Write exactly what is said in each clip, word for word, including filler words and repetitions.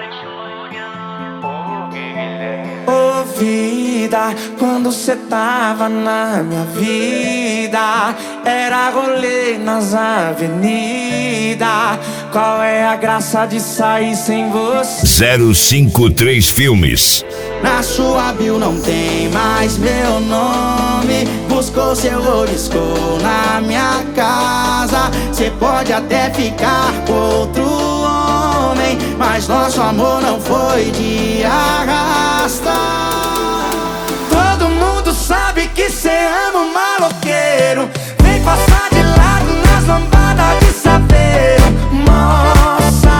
Ô vida, quando cê tava na minha vida, era rolê nas avenidas. Qual é a graça de sair sem você? zero cinco três Filmes. Na sua bio não tem mais meu nome. Buscou seu riscou na minha casa. Cê pode até ficar com outro homem, mas nosso amor não foi de arrasta. Todo mundo sabe que cê ama um maloqueiro. Vem passar de lado nas lambadas de saveiro. Mó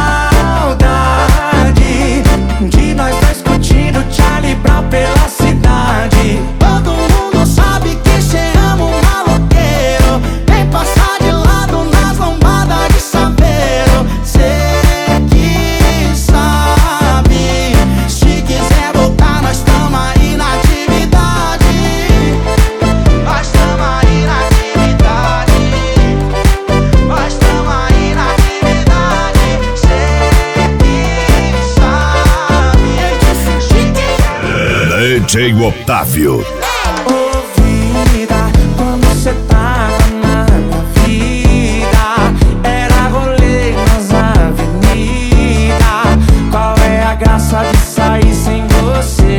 saudade de nós dois curtindo Charlie Brown pela cidade. Todo mundo sabe que cê ama um maloqueiro. Vem passar de lado nas lambadas de saveiro. Cê que sabe, se quiser voltar nós tamo aí na atividade. Nós tamo aí na atividade. Nós tamo aí na atividade. Cê que sabe, se quiser. D J Otávio. Ô vida, quando cê tava na minha vida, era rolê nas avenidas. Qual é a graça de sair sem você?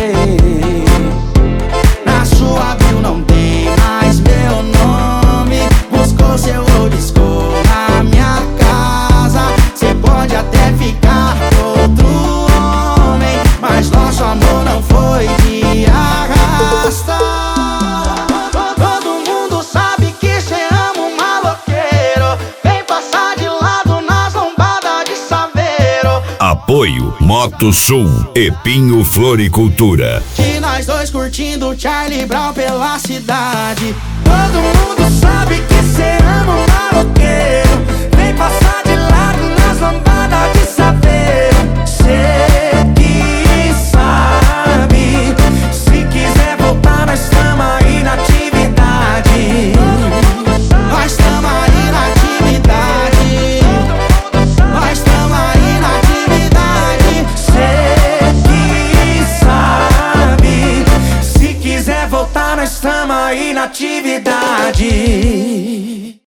Na sua bio não tem mais meu nome. Buscou seu riscou na minha casa. Cê pode até ficar com outro homem, mas nosso amor não foi de arrasta. Todo mundo sabe que cê ama um maloqueiro. Vem passar de lado nas lombadas de saveiro. Apoio Moto Sul e Pinho Floricultura. De nós dois curtindo Charlie Brown pela cidade. Todo mundo sabe que cê ama um maloqueiro. Vem passar de lado nas lambadas de saveiro. Cê que sabe, se quiser voltar nós tamo aí na atividade. Nós tamo aí na atividade. Nós tamo aí na atividade. Cê que sabe, se quiser voltar nós tamo aí na atividade.